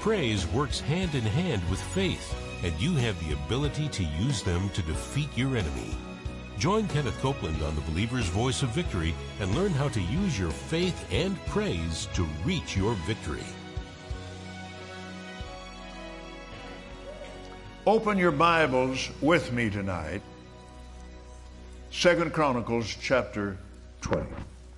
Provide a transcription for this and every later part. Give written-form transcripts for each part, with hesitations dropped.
praise works hand in hand with faith, and you have the ability to use them to defeat your enemy. Join Kenneth Copeland on the Believer's Voice of Victory and learn how to use your faith and praise to reach your victory. Open your Bibles with me tonight. 2 Chronicles chapter 20.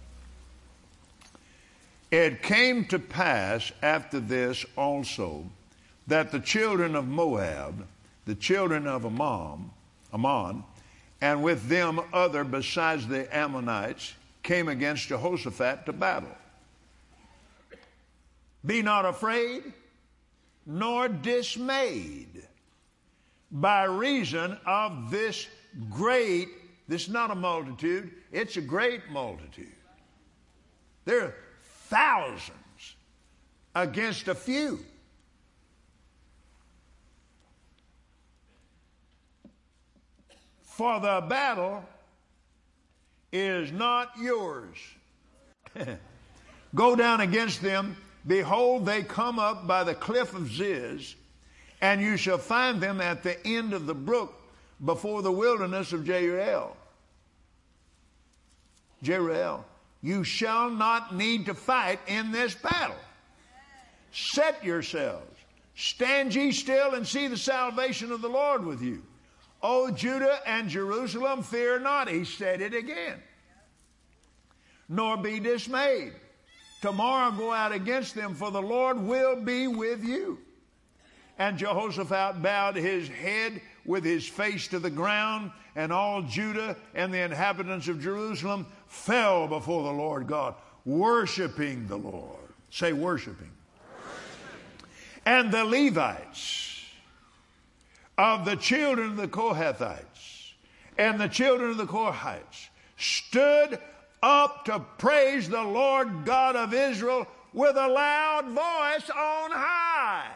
It came to pass after this also that the children of Moab, the children of Ammon, and with them other besides the Ammonites, came against Jehoshaphat to battle. Be not afraid, nor dismayed, by reason of this is not a multitude, it's a great multitude. There are thousands against a few. For the battle is not yours. Go down against them. Behold, they come up by the cliff of Ziz, and you shall find them at the end of the brook before the wilderness of Jeruel. You shall not need to fight in this battle. Set yourselves. Stand ye still and see the salvation of the Lord with you. O Judah and Jerusalem, fear not. He said it again. Nor be dismayed. Tomorrow go out against them, for the Lord will be with you. And Jehoshaphat bowed his head with his face to the ground, and all Judah and the inhabitants of Jerusalem fell before the Lord God, worshiping the Lord. Say worshiping. And the Levites of the children of the Kohathites and the children of the Kohathites stood up to praise the Lord God of Israel with a loud voice on high.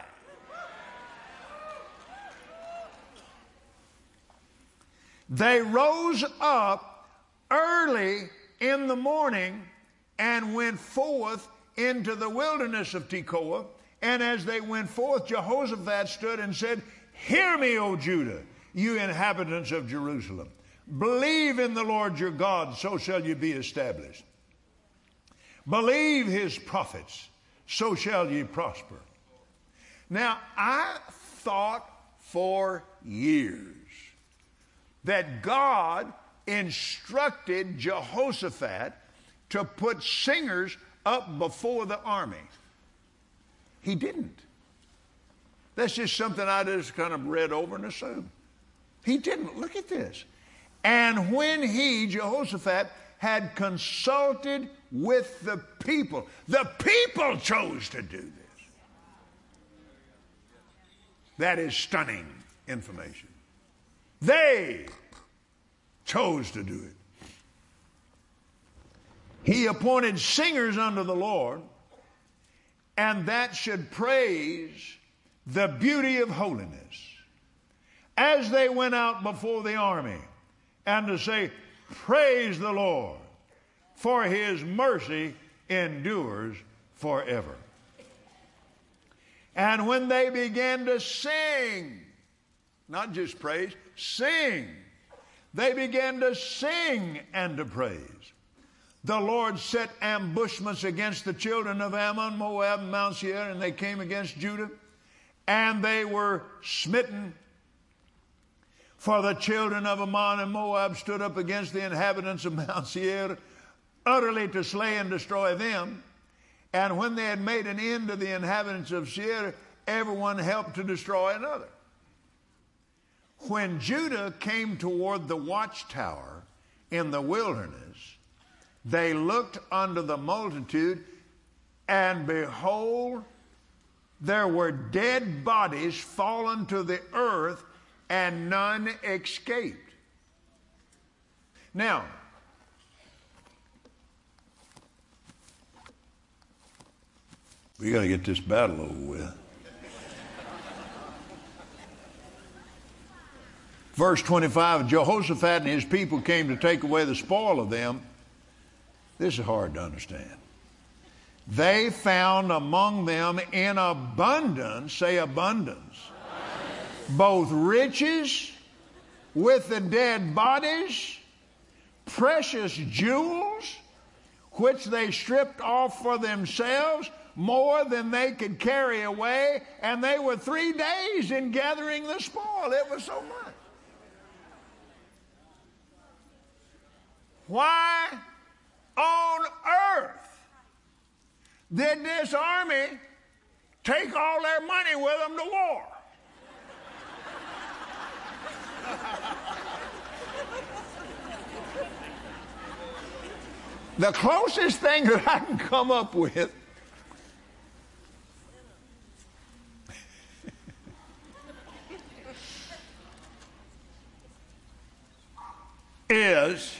They rose up early in the morning and went forth into the wilderness of Tekoa. And as they went forth, Jehoshaphat stood and said, Hear me, O Judah, you inhabitants of Jerusalem. Believe in the Lord your God, so shall you be established. Believe his prophets, so shall ye prosper. Now, I thought for years that God instructed Jehoshaphat to put singers up before the army. He didn't. That's just something I just kind of read over and assumed. He didn't. Look at this. And when Jehoshaphat, had consulted with the people chose to do this. That is stunning information. They chose to do it. He appointed singers unto the Lord, and that should praise the beauty of holiness as they went out before the army, and to say, Praise the Lord, for his mercy endures forever. And when they began to sing, not just praise, sing. They began to sing and to praise. The Lord set ambushments against the children of Ammon, Moab, and Mount Seir, and they came against Judah, and they were smitten. For the children of Ammon and Moab stood up against the inhabitants of Mount Seir, utterly to slay and destroy them. And when they had made an end of the inhabitants of Seir, everyone helped to destroy another. When Judah came toward the watchtower in the wilderness, they looked unto the multitude, and behold, there were dead bodies fallen to the earth, and none escaped. Now, we got to get this battle over with. Verse 25, Jehoshaphat and his people came to take away the spoil of them. This is hard to understand. they found among them in abundance, say abundance, both riches with the dead bodies, precious jewels, which they stripped off for themselves, more than they could carry away, and they were 3 days in gathering the spoil. It was so much. Why on earth did this army take all their money with them to war? The closest thing that I can come up with is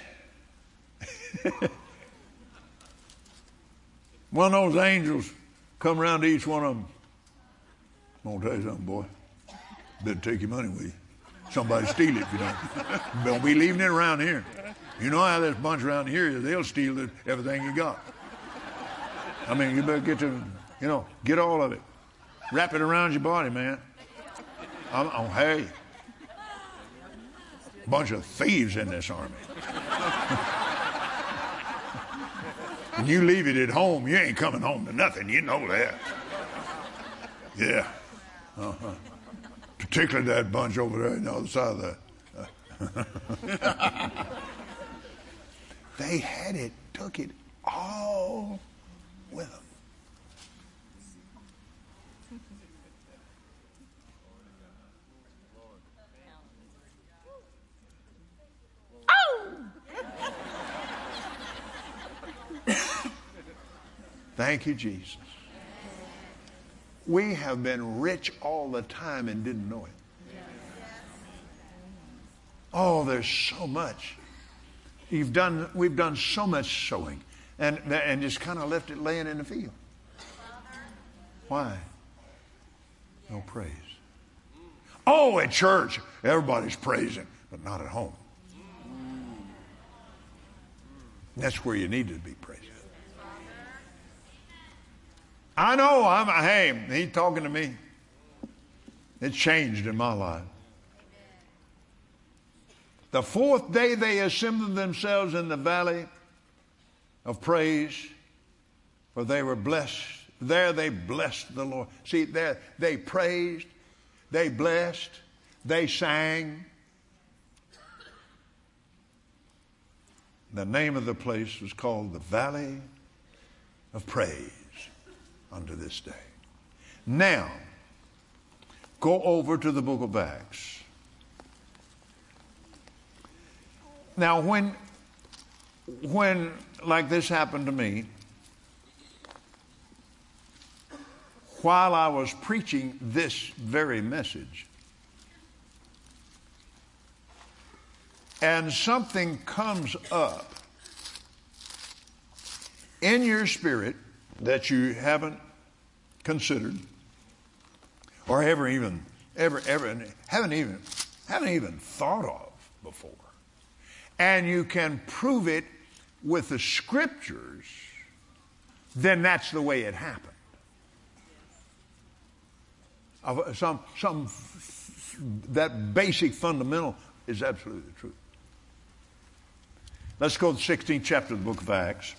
one of those angels come around to each one of them. I'm going to tell you something, boy. Better take your money with you. Somebody steal it if you don't. Don't be leaving it around here. You know how this bunch around here is. They'll steal everything you got. I mean, you better get all of it. Wrap it around your body, man. Hey, bunch of thieves in this army. And you leave it at home, you ain't coming home to nothing. You know that. Yeah. Particularly that bunch over there on the other side of that. They had it, took it all with them. Thank you, Jesus. We have been rich all the time and didn't know it. Oh, there's so much. We've done so much sowing and just kind of left it laying in the field. Why? No praise. Oh, at church, everybody's praising, but not at home. That's where you need to be praising. I know, hey, he's talking to me. It changed in my life. The fourth day they assembled themselves in the valley of praise, for they were blessed. There they blessed the Lord. See, there they praised, they blessed, they sang. The name of the place was called the Valley of Praise unto this day. Now, go over to the book of Acts. Now, when like this happened to me, while I was preaching this very message, and something comes up in your spirit that you haven't considered or haven't even thought of before, and you can prove it with the scriptures, then that's the way it happened. That basic fundamental is absolutely the truth. Let's go to the 16th chapter of the book of Acts.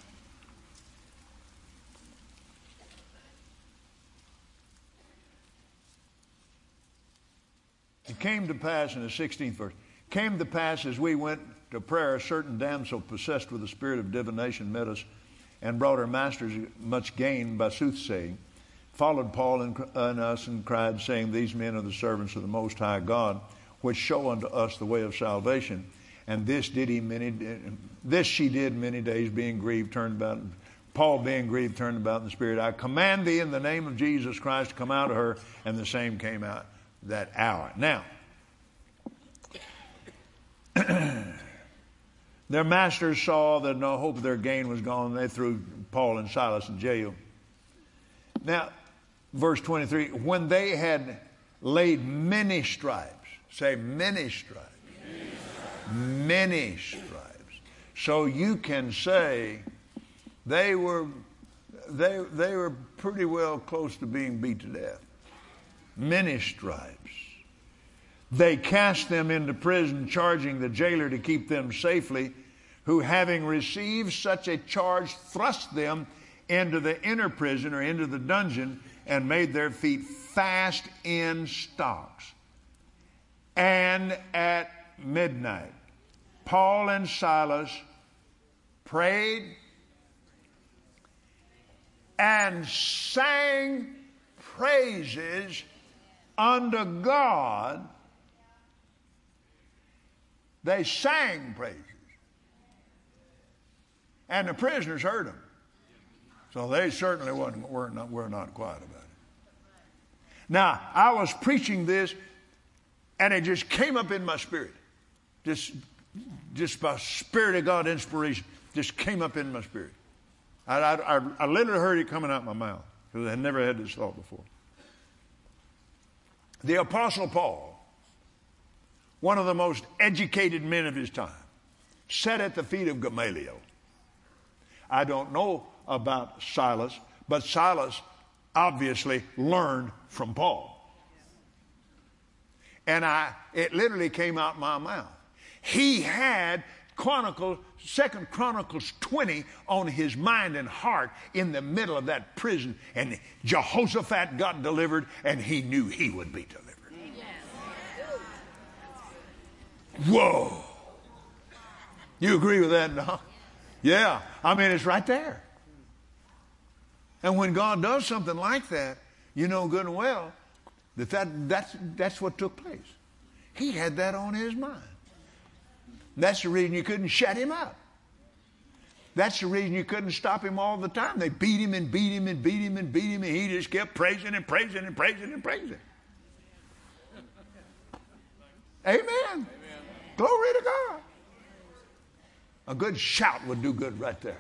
It came to pass in the 16th verse, came to pass as we went to prayer, a certain damsel possessed with the spirit of divination met us and brought her masters much gain by soothsaying, followed Paul and us and cried, saying, these men are the servants of the Most High God, which show unto us the way of salvation. And this she did many days, being grieved, turned about. Paul, being grieved, turned about in the spirit. I command thee in the name of Jesus Christ to come out of her, and the same came out that hour. Now, their masters saw that no hope of their gain was gone. They threw Paul and Silas in jail. Now, verse 23, when they had laid many stripes, say many stripes. Many stripes. So you can say they were they were pretty well close to being beat to death. Many stripes. They cast them into prison, charging the jailer to keep them safely, who, having received such a charge, thrust them into the inner prison or into the dungeon and made their feet fast in stocks. And at midnight, Paul and Silas prayed and sang praises unto God. They sang praises. And the prisoners heard them. So they certainly were not quiet about it. Now, I was preaching this, and it just came up in my spirit. Just by Spirit of God inspiration, just came up in my spirit. I literally heard it coming out of my mouth, because I had never had this thought before. The Apostle Paul, one of the most educated men of his time, sat at the feet of Gamaliel. I don't know about Silas, but Silas obviously learned from Paul. And it literally came out my mouth. He had 2 Chronicles 20 on his mind and heart in the middle of that prison, and Jehoshaphat got delivered, and he knew he would be delivered. Whoa. You agree with that, no? Yeah. I mean, it's right there. And when God does something like that, you know good and well that's what took place. He had that on his mind. That's the reason you couldn't shut him up. That's the reason you couldn't stop him all the time. They beat him and beat him and beat him and beat him, and he just kept praising and praising and praising and praising. Amen. Amen. Glory to God. A good shout would do good right there.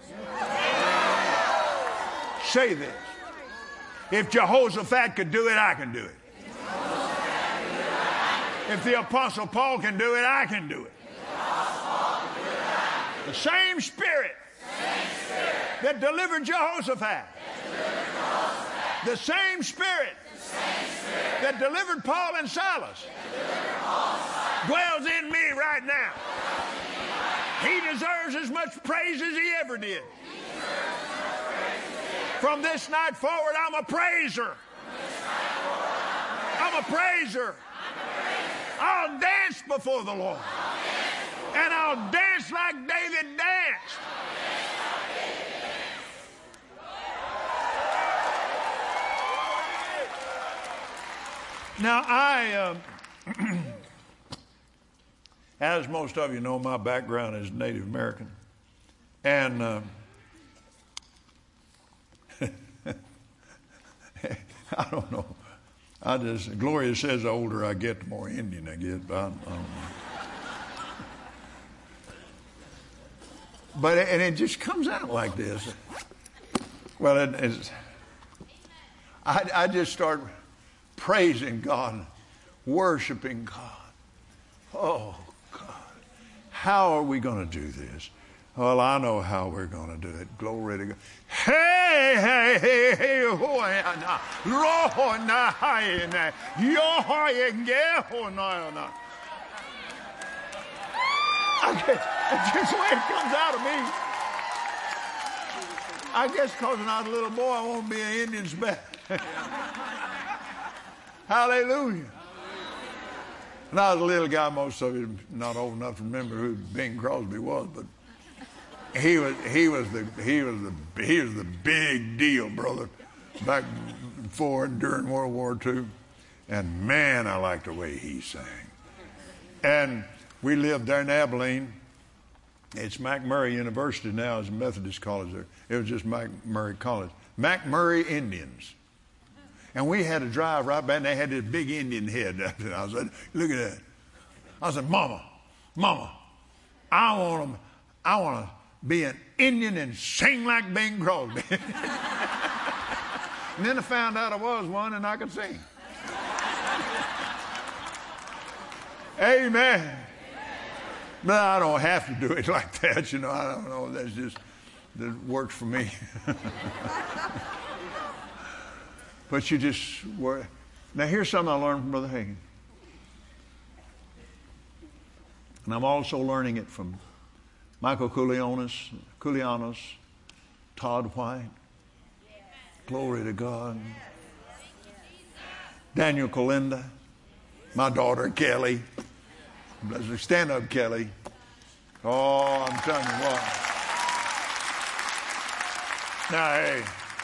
Say this. If Jehoshaphat could do it, I can do it. If the Apostle Paul can do it, I can do it. The same Spirit that delivered Jehoshaphat. The same Spirit that delivered Paul and Silas dwells in me right now. He deserves as much praise as he ever did. From this night forward, I'm a praiser. I'm a praiser. I'll dance before the Lord. And I'll dance like David danced. Now, as most of you know, my background is Native American. And I don't know. Gloria says the older I get, the more Indian I get, but I don't know. And it just comes out like this. Well, I just start praising God, worshiping God. Oh, God. How are we going to do this? Well, I know how we're going to do it. Glory to God. Hey, hey, hey, hey, that's just the way it comes out of me. I guess because when I was a little boy, I want to be an Indian's best. Hallelujah. When I was a little guy, most of you not old enough to remember who Bing Crosby was, but he was the big deal, brother, back before and during World War II. And man, I liked the way he sang. And we lived there in Abilene. It's McMurray University now. It's a Methodist college there. It was just McMurray College. McMurray Indians. And we had to drive right back, and they had this big Indian head. I said, look at that. I said, Mama, I want to be an Indian and sing like Bing Crosby. And then I found out I was one and I could sing. Amen. But I don't have to do it like that, you know. I don't know. That's just, that works for me. But you just were. Now here's something I learned from Brother Hagin. And I'm also learning it from Michael Koulianos, Todd White. Glory to God. Daniel Colinda, my daughter Kelly. Stand up, Kelly. Oh, I'm telling you what. Now, hey,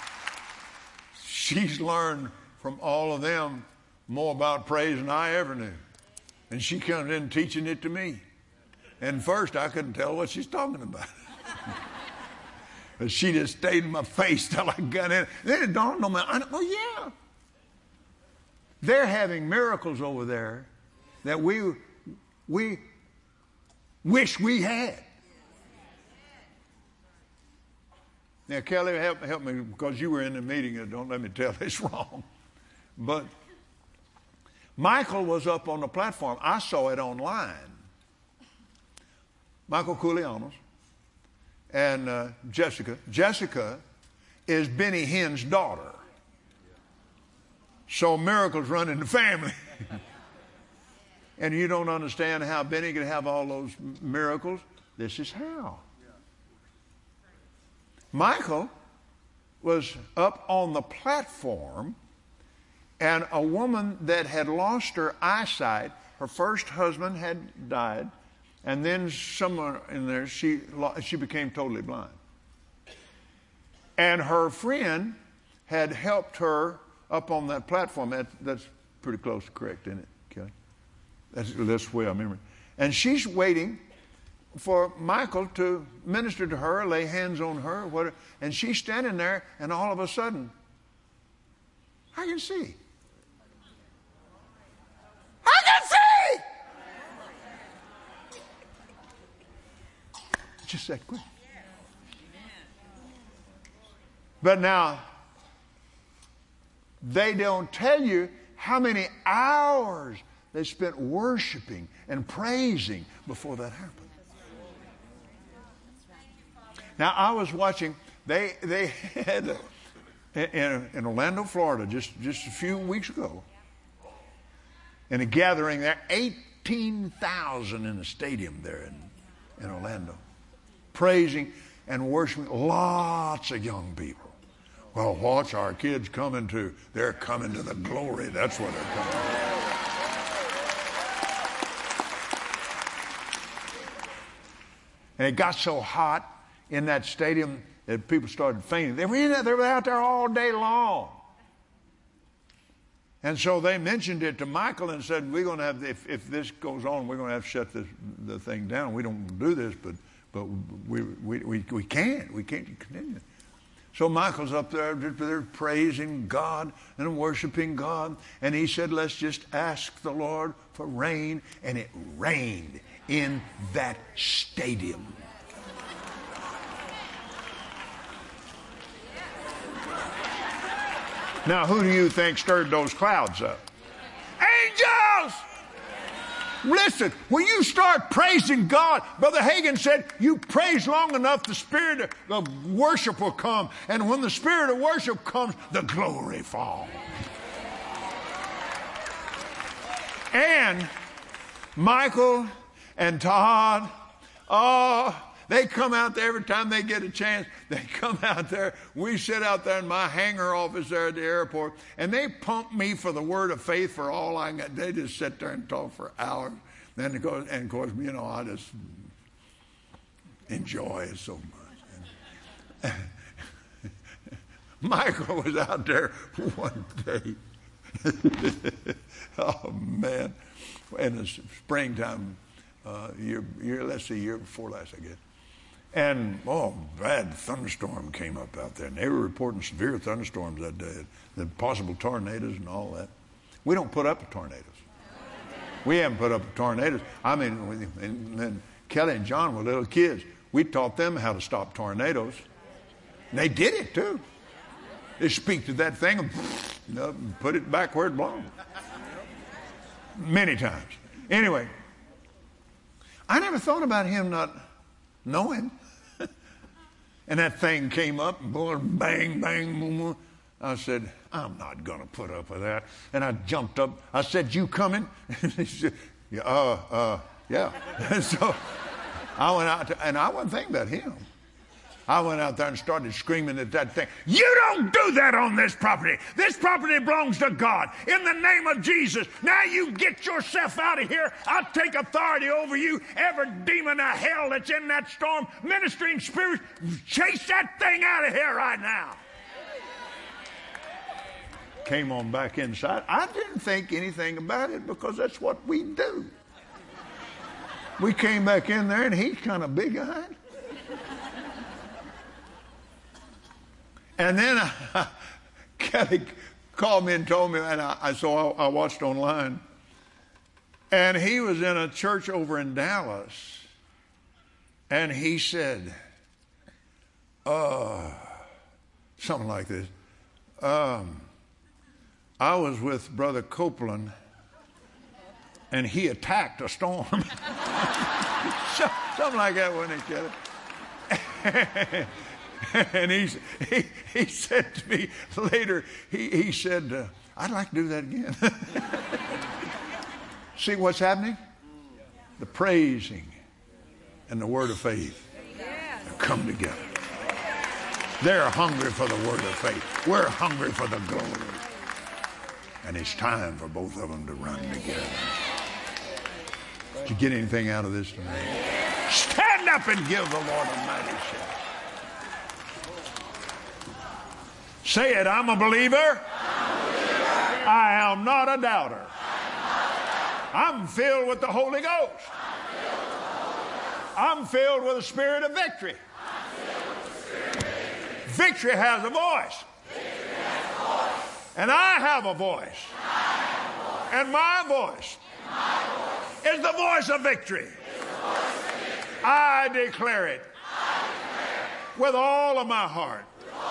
she's learned from all of them more about praise than I ever knew. And she comes in teaching it to me. And first, I couldn't tell what she's talking about. But she just stayed in my face till I got in. Then it dawned on me, oh, yeah. They're having miracles over there that we wish we had. Now, Kelly, help me, because you were in the meeting. Don't let me tell this wrong. But Michael was up on the platform. I saw it online. Michael Koulianos and Jessica. Jessica is Benny Hinn's daughter. So miracles run in the family. And you don't understand how Benny could have all those miracles. This is how. Michael was up on the platform, and a woman that had lost her eyesight, her first husband had died, and then somewhere in there she became totally blind. And her friend had helped her up on that platform. That's pretty close to correct, isn't it, Kelly? That's the way I remember it. And she's waiting for Michael to minister to her, lay hands on her, whatever. And she's standing there, and all of a sudden, I can see. I can see! Just that quick. But now, they don't tell you how many hours they spent worshiping and praising before that happened. Now, I was watching, they had in Orlando, Florida, just a few weeks ago, in a gathering there, 18,000 in the stadium there in Orlando, praising and worshiping, lots of young people. Well, watch our kids coming to, they're coming to the glory. That's what they're coming to. And it got so hot in that stadium that people started fainting. They were out there all day long. And so they mentioned it to Michael and said, we're going to have, if this goes on, we're going to have to shut the thing down. We don't do this, but we can't. We can't continue. So Michael's up there praising God and worshiping God. And he said, let's just ask the Lord for rain. And it rained in that stadium. Now, who do you think stirred those clouds up? Angels! Listen, when you start praising God, Brother Hagin said, you praise long enough, the spirit of worship will come. And when the spirit of worship comes, the glory falls. And Michael and Todd, they come out there every time they get a chance. They come out there. We sit out there in my hangar office there at the airport, and they pump me for the word of faith for all I got. They just sit there and talk for hours. And of course, I just enjoy it so much. Michael was out there one day. Oh man, in the springtime, year before last, I guess. And, bad thunderstorm came up out there. And they were reporting severe thunderstorms that day, the possible tornadoes and all that. We don't put up with tornadoes. We haven't put up with tornadoes. I mean, and Kelly and John were little kids. We taught them how to stop tornadoes. And they did it, too. They speak to that thing and put it back where it belonged. Many times. Anyway, I never thought about him not knowing. And that thing came up and bang, bang, boom, boom. I said, I'm not going to put up with that. And I jumped up. I said, you coming? He said, yeah. And so I went out, and I wasn't thinking about him. I went out there and started screaming at that thing. You don't do that on this property. This property belongs to God. In the name of Jesus, now you get yourself out of here. I'll take authority over you. Every demon of hell that's in that storm, ministering spirits, chase that thing out of here right now. Came on back inside. I didn't think anything about it because that's what we do. We came back in there and he's kind of big-eyed. And then Kelly called me and told me, and I watched online. And he was in a church over in Dallas. And he said, something like this. I was with Brother Copeland, and he attacked a storm. Something like that, wasn't it, Kelly? And he said to me later, he said, I'd like to do that again. See what's happening? The praising and the word of faith have come together. They're hungry for the word of faith. We're hungry for the glory. And it's time for both of them to run together. Did you get anything out of this tonight? Stand up and give the Lord a mighty shout. Say it, I'm a believer. I am not a doubter. I'm filled with the Holy Ghost. I'm filled with the spirit of victory. Victory has a voice. And I have a voice. And my voice is the voice of victory. I declare it with all of my heart.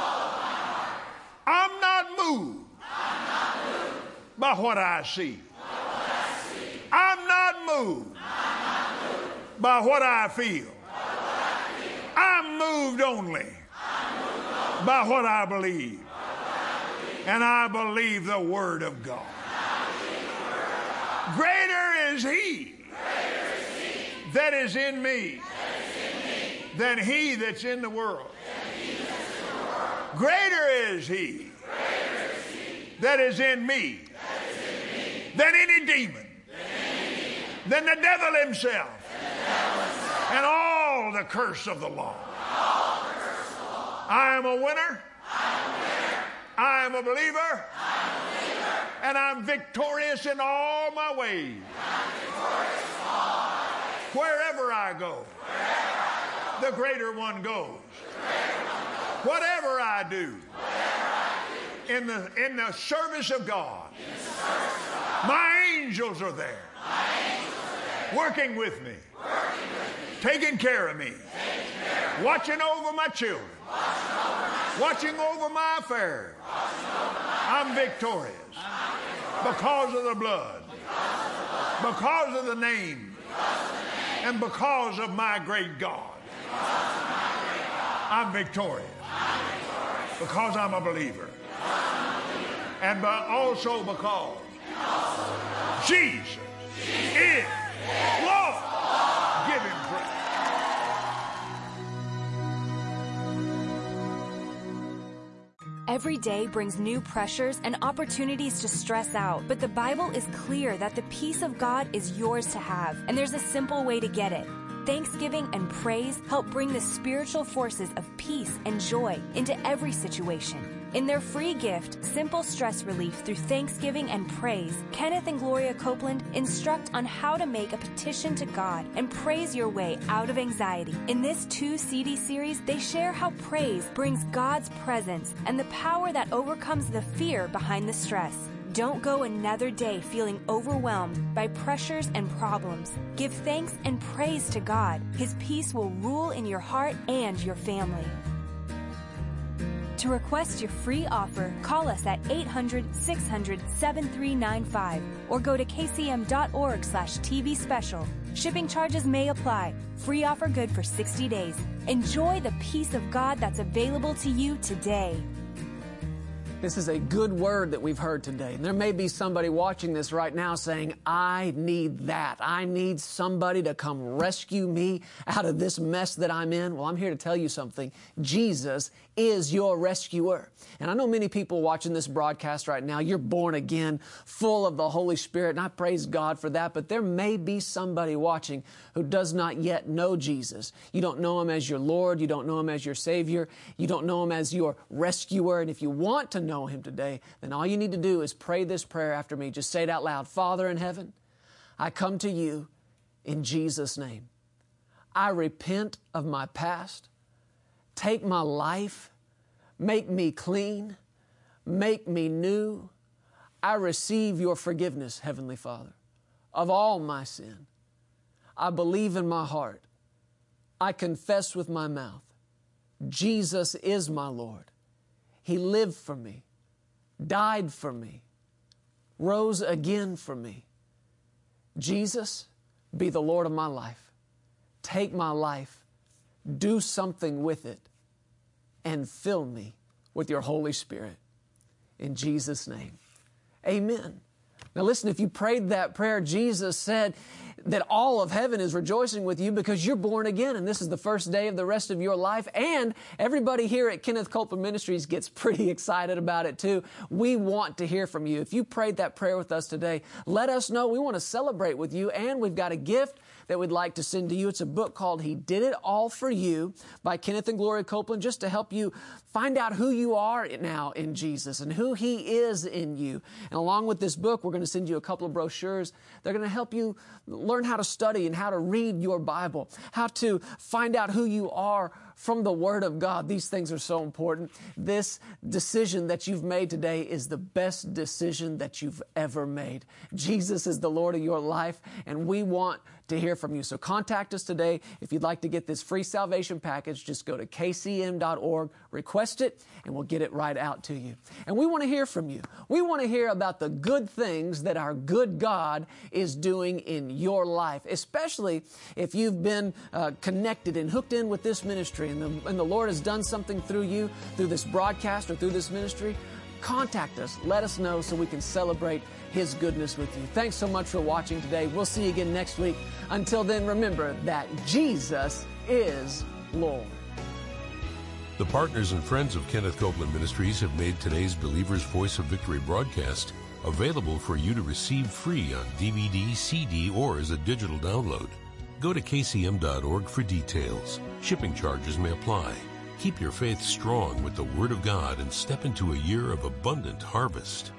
I'm not moved by what I see. I'm not moved by what I feel. I'm moved only by what I believe. And I believe the Word of God. Greater is He that is in me than he that's in the world. Greater is He that is in me than any demon, than the devil himself, and all the curse of the law. I am a winner. I am a believer. And I'm victorious in all my ways. Wherever I go, the greater one goes. Whatever I do, in the service of God, my angels are there, working with me, taking care of me, watching over my children, watching over my affairs. I'm victorious because of the blood, because of the name, and because of my great God. I'm victorious because I'm a believer, and also because Jesus is Lord. Give Him praise. Every day brings new pressures and opportunities to stress out, but the Bible is clear that the peace of God is yours to have, and there's a simple way to get it. Thanksgiving and praise help bring the spiritual forces of peace and joy into every situation. In their free gift, Simple Stress Relief Through Thanksgiving and Praise, Kenneth and Gloria Copeland instruct on how to make a petition to God and praise your way out of anxiety. In this 2-CD series, they share how praise brings God's presence and the power that overcomes the fear behind the stress. Don't go another day feeling overwhelmed by pressures and problems. Give thanks and praise to God. His peace will rule in your heart and your family. To request your free offer, call us at 800-600-7395 or go to kcm.org/TV special. Shipping charges may apply. Free offer good for 60 days. Enjoy the peace of God that's available to you today. This is a good word that we've heard today. And there may be somebody watching this right now saying, I need that. I need somebody to come rescue me out of this mess that I'm in. Well, I'm here to tell you something. Jesus is your rescuer. And I know many people watching this broadcast right now, you're born again, full of the Holy Spirit, and I praise God for that. But there may be somebody watching who does not yet know Jesus. You don't know Him as your Lord. You don't know Him as your Savior. You don't know Him as your rescuer. And if you want to know Him today, then all you need to do is pray this prayer after me. Just say it out loud. Father in heaven, I come to you in Jesus' name. I repent of my past. Take my life. Make me clean. Make me new. I receive your forgiveness, Heavenly Father, of all my sin. I believe in my heart. I confess with my mouth. Jesus is my Lord. He lived for me, died for me, rose again for me. Jesus, be the Lord of my life. Take my life, do something with it, and fill me with your Holy Spirit. In Jesus' name, amen. Now listen, if you prayed that prayer, Jesus said that all of heaven is rejoicing with you because you're born again, and this is the first day of the rest of your life. And everybody here at Kenneth Copeland Ministries gets pretty excited about it too. We want to hear from you. If you prayed that prayer with us today, let us know. We want to celebrate with you, and we've got a gift that we'd like to send to you. It's a book called He Did It All For You by Kenneth and Gloria Copeland, just to help you find out who you are now in Jesus and who He is in you. And along with this book, we're going to send you a couple of brochures. They're going to help you learn how to study and how to read your Bible, how to find out who you are from the Word of God. These things are so important. This decision that you've made today is the best decision that you've ever made. Jesus is the Lord of your life, and we want to hear from you. So contact us today. If you'd like to get this free salvation package, just go to kcm.org, request it, and we'll get it right out to you. And we want to hear from you. We want to hear about the good things that our good God is doing in your life, especially if you've been connected and hooked in with this ministry and the Lord has done something through you, through this broadcast or through this ministry. Contact us. Let us know so we can celebrate His goodness with you. Thanks so much for watching today. We'll see you again next week. Until then, remember that Jesus is Lord. The partners and friends of Kenneth Copeland Ministries have made today's Believer's Voice of Victory broadcast available for you to receive free on DVD, CD, or as a digital download. Go to kcm.org for details. Shipping charges may apply. Keep your faith strong with the Word of God and step into a year of abundant harvest.